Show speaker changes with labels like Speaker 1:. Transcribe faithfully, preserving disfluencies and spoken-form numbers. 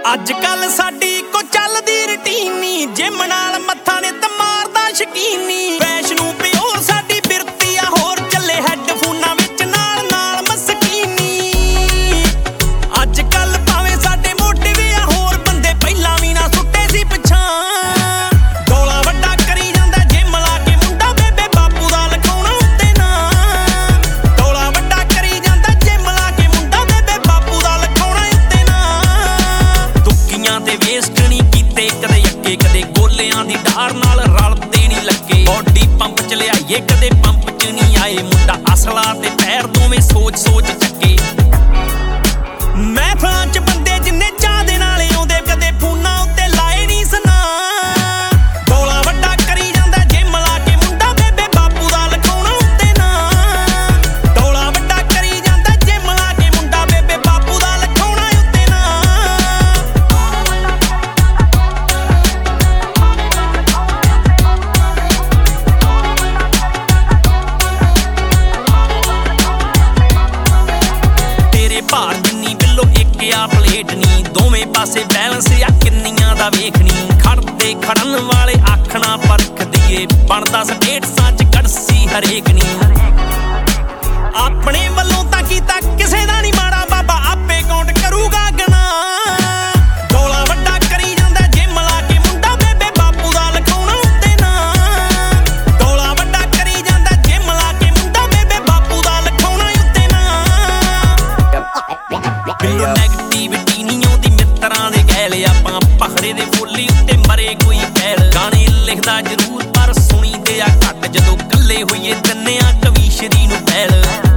Speaker 1: ਅੱਜ ਕੱਲ ਸਾਡੀ ਕੋ ਚੱਲਦੀ ਰਟੀਨੀ ਜਿਮ ਨਾਲ ਮੱਥਾ ਨੇ ਤਾਂ ਮਾਰਦਾ ਸ਼ਕੀਨੀ ਵੈਸ਼ਨੂੰ ਪਿਓ ਸਾਡੀ ਬਿਰਤੀ ਆ ਹੋਰ ਚੱਲੇ ਹੈੱਡਫੋਨਾਂ ਵਿੱਚ ਨਾਲ ਨਾਲ ਮਸਕੀਨੀ ਅੱਜ ਕੱਲ ਭਾਵੇਂ ਸਾਡੇ ਮੋਢੇ ਵੀ ਆ ਹੋਰ ਬੰਦੇ ਪਹਿਲਾਂ ਵੀ ਨਾ ਸੁੱਟੇ ਸੀ ਪਿਛਾਂ ਡੋਲਾ ਵੱਡਾ ਕਰੀ ਜਾਂਦਾ ਜਿਮ ਲਾ ਕੇ ਮੁੰਡਾ ਬੇਬੇ ਬਾਪੂ ਦਾ ਲਖਾਉਣਾ ਉੱਤੇ ਨਾ ਡੋਲਾ ਵੱਡਾ ਕਰੀ ਜਾਂਦਾ ਜਿਮ ਲਾ ਕੇ ਮੁੰਡਾ ਬੇਬੇ ਬਾਪੂ ਦਾ ਲਖਾਉਣਾ ਉੱਤੇ ਨਾ ਦੁੱਕੀਆਂ ਤੇ ਵੇਸਟ ਨਹੀਂ ਕੀਤੇ ਕਦੇ ਅੱਗੇ ਕਦੇ ਗੋਲਿਆਂ ਦੀ ਡਾਰ ਨਾਲ ਰਲਦੇ ਨਹੀਂ ਲੱਗੇ ਬੋਡੀ ਪੰਪ ਚ ਲਿਆਈਏ ਕਦੇ ਪੰਪ ਚ ਨਹੀਂ ਆਏ ਮੁੰਡਾ ਅਸਲਾ ਤੇ ਪੈਰ ਦੋਵੇਂ ਸੋਚ ਸੋਚ ਚੱਕੇ ਮਹਿਫਲਾਂ ਚ ਬੰਦੇ ਜਿੰਨੇ ਚਾਹ ਦੇ ਨਾਲ ਆਉਂਦੇ ਕਦੇ ਫੋਨਾਂ ਉੱਤੇ ਲਾਏ ਨਹੀਂ ਸੁਨਾ ਡੋਲਾ ਵੱਡਾ ਕਰੀ ਜਾਂਦਾ ਜਿਮ ਲਾ ਕੇ ਮੁੰਡਾ ਬੇਬੇ ਬਾਪੂ ਦਾ ਲਖਾਉਣਾ ਉੱਤੇ ਨਾ ਡੋਲਾ ਵੱਡਾ ਕਰੀ ਜਾਂਦਾ ਜਿਮ ਲਾ ਕੇ ਮੁੰਡਾ ਬੇਬੇ ਬਾਪੂ ਦਾ ਲਖਾਉਣਾ ਉੱਤੇ ਨਾ ਤੇਰੇ ਭਾਰ ਜਿੰਨੀ ਬਿੱਲੋ ਇੱਕ ਆ ਪਲੇਟ ਨੀ ਦੋਵੇਂ ਪਾਸੇ ਬੈਲੈਂਸ ਆ ਕਿੰਨੀਆਂ ਦਾ ਵੇਖਣੀ ਖੜਦੇ ਖੜਨ ਵਾਲੇ ਆਖਣਾ ਪਰਖ ਦਈਏ ਬਣਦਾ ਸਟੇਟਸਾਂ ਚ ਕੜਸੀ ਹਰੇਕ ਨੀ ਆਪਣੇ ਵੱਲੋਂ ਤਾਂ ਕੀਤਾ ਕਿਸੇ ਦਾ ਨਹੀਂ ਮਾੜਾ ਬਾਬਾ ਆਪੇ ਕਾਊਂਟ ਕਰੂਗਾ ਗਣਾ ਡੋਲਾ ਵੱਡਾ ਕਰੀ ਜਾਂਦਾ ਜਿਮ ਲਾ ਕੇ ਮੁੰਡਾ ਬੇਬੇ ਬਾਪੂ ਦਾ ਲਖਾਉਣਾ ਉੱਤੇ ਨਾ ਡੋਲਾ ਵੱਡਾ ਕਰੀ ਜਾਂਦਾ ਜਿਮ ਲਾ ਕੇ ਮੁੰਡਾ ਬੇਬੇ ਬਾਪੂ ਦਾ ਲਖਾਉਣਾ ਉੱਤੇ ਨਾ ਨੈਗੇਟਿਵਿਟੀ ਨਹੀਂ ਆਉਂਦੀ ਮਿੱਤਰਾਂ ਦੇ ਗੈਲ ਆਪਾਂ ਪਖੜੇ ਦੇ ਫੁੱਲੀ ਉੱਤੇ ਮਰੇ ਕੋਈ ਪੈਲ ਗਾਣੇ ਲਿਖਦਾ ਜ਼ਰੂਰ ਪਰ ਸੁਣੀ ਦੇ ਆ ਘੱਟ ਜਦੋਂ ਕੱਲੇ ਹੋਈਏ ਦਿੰਨੇ ਆ ਕਵੀਸ਼ਰੀ ਨੂੰ ਪੈਲ